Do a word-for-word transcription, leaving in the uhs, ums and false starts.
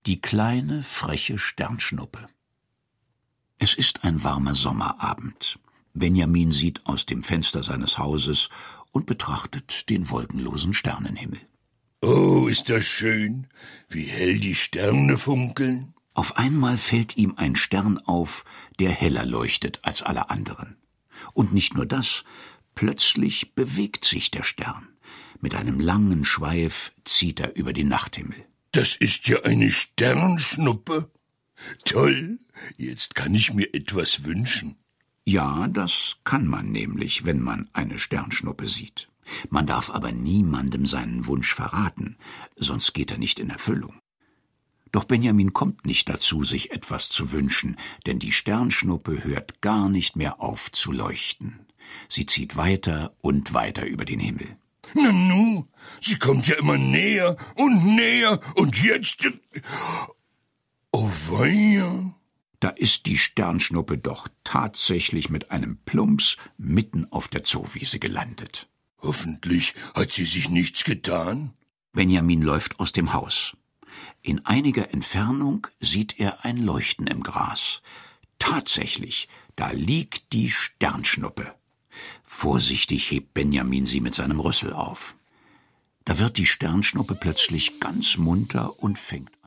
Die kleine, freche Sternschnuppe. Es ist ein warmer Sommerabend. Benjamin sieht aus dem Fenster seines Hauses und betrachtet den wolkenlosen Sternenhimmel. Oh, ist das schön, wie hell die Sterne funkeln. Auf einmal fällt ihm ein Stern auf, der heller leuchtet als alle anderen. Und nicht nur das, plötzlich bewegt sich der Stern. Mit einem langen Schweif zieht er über den Nachthimmel. Das ist ja eine Sternschnuppe. Toll, jetzt kann ich mir etwas wünschen. Ja, das kann man nämlich, wenn man eine Sternschnuppe sieht. Man darf aber niemandem seinen Wunsch verraten, sonst geht er nicht in Erfüllung. Doch Benjamin kommt nicht dazu, sich etwas zu wünschen, denn die Sternschnuppe hört gar nicht mehr auf zu leuchten. Sie zieht weiter und weiter über den Himmel. Nanu, sie kommt ja immer näher und näher und jetzt... Oh weia! Da ist die Sternschnuppe doch tatsächlich mit einem Plumps mitten auf der Zoowiese gelandet. Hoffentlich hat sie sich nichts getan. Benjamin läuft aus dem Haus. In einiger Entfernung sieht er ein Leuchten im Gras. Tatsächlich, da liegt die Sternschnuppe. Vorsichtig hebt Benjamin sie mit seinem Rüssel auf. Da wird die Sternschnuppe plötzlich ganz munter und fängt